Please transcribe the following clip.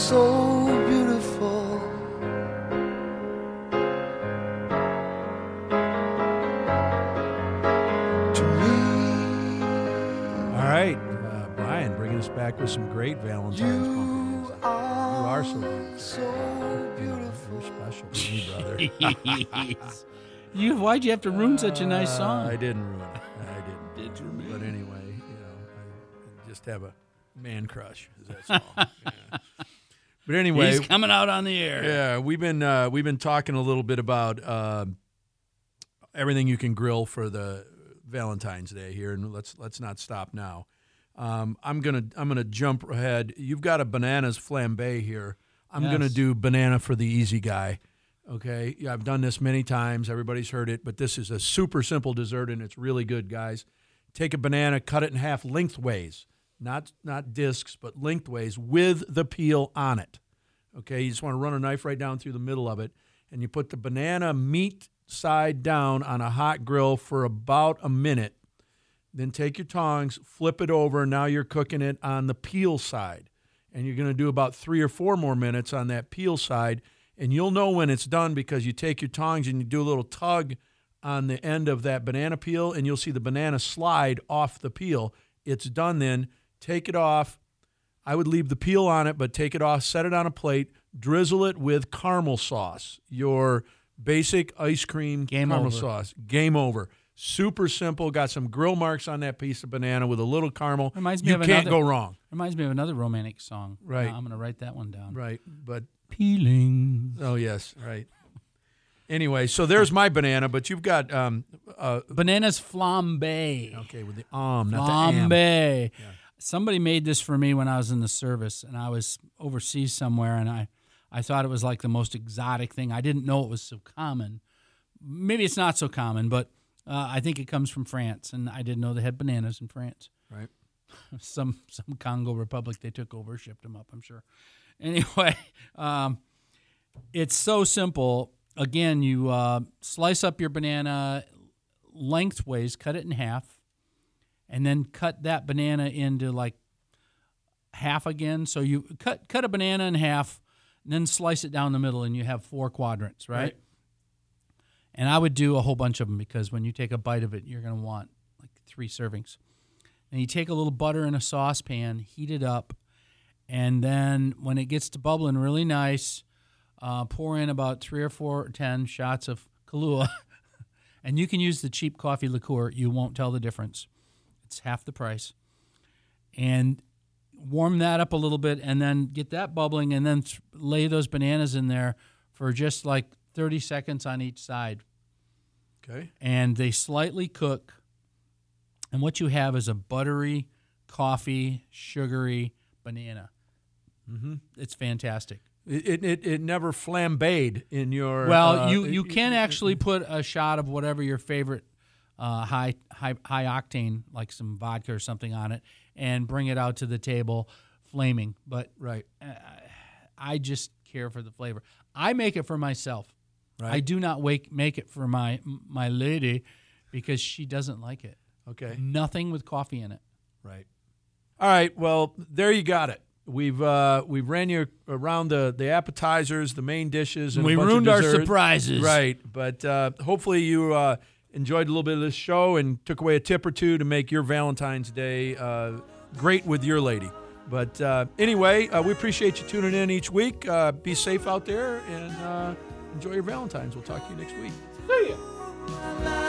so beautiful. To me. All right, Brian, bringing us back with some great Valentine's pumpkin music. You are so beautiful. So beautiful. You're special to me, brother. Jeez. Why'd you have to ruin such a nice song? I didn't ruin it. I didn't. Did you? But anyway, I just have a man crush. That's all. Yeah. But anyway, He's coming out on the air. yeah, we've been talking a little bit about everything you can grill for the Valentine's Day here, and let's not stop now. I'm gonna jump ahead. You've got a bananas flambe here. I'm Yes. gonna do banana for the easy guy. Okay, yeah, I've done this many times. Everybody's heard it, but this is a super simple dessert, and it's really good, guys. Take a banana, cut it in half lengthways, not discs, but lengthways with the peel on it. Okay, you just want to run a knife right down through the middle of it, and you put the banana meat side down on a hot grill for about a minute. Then take your tongs, flip it over, and now you're cooking it on the peel side. And you're going to do about 3 or 4 more minutes on that peel side, and you'll know when it's done because you take your tongs and you do a little tug on the end of that banana peel, and you'll see the banana slide off the peel. It's done then. Take it off. I would leave the peel on it, but take it off, set it on a plate, drizzle it with caramel sauce, your basic ice cream caramel over. sauce. Game over. Super simple. Got some grill marks on that piece of banana with a little caramel. Reminds me You of can't another- go wrong. Reminds me of another romantic song. Right. I'm going to write that one down. Right, but Peeling. oh yes, right. Anyway, so there's my banana, but you've got Bananas flambe. okay with the not the am. Flambe. Somebody made this for me when I was in the service, and I was overseas somewhere, and I thought it was like the most exotic thing. I didn't know it was so common. Maybe it's not so common, but I think it comes from France, and I didn't know they had bananas in France. Right. Some Congo Republic they took over, shipped them up, I'm sure. Anyway, it's so simple. Again, you slice up your banana lengthways, cut it in half, and then cut that banana into like half again. So you cut a banana in half, and then slice it down the middle, and you have 4 quadrants, right? And I would do a whole bunch of them because when you take a bite of it, you're going to want like 3 servings. And you take a little butter in a saucepan, heat it up, and then when it gets to bubbling really nice, pour in about 3 or 4 or 10 shots of Kahlua. And you can use the cheap coffee liqueur. You won't tell the difference. It's half the price. And warm that up a little bit and then get that bubbling and then lay those bananas in there for just like 30 seconds on each side. Okay. And they slightly cook. And what you have is a buttery, coffee, sugary banana. Mm-hmm. It's fantastic. It never flambéed in your. Well, you can actually put a shot of whatever your favorite high octane, like some vodka or something on it, and bring it out to the table flaming. But right. I just care for the flavor. I make it for myself. Right. I do not make it for my lady because she doesn't like it. Okay. Nothing with coffee in it. Right. All right. Well, there you got it. We've ran you around the appetizers, the main dishes, and we a bunch ruined of our desserts. surprises. Right. But hopefully you enjoyed a little bit of this show and took away a tip or two to make your Valentine's Day great with your lady. But anyway, we appreciate you tuning in each week. Be safe out there and enjoy your Valentine's. We'll talk to you next week. See ya.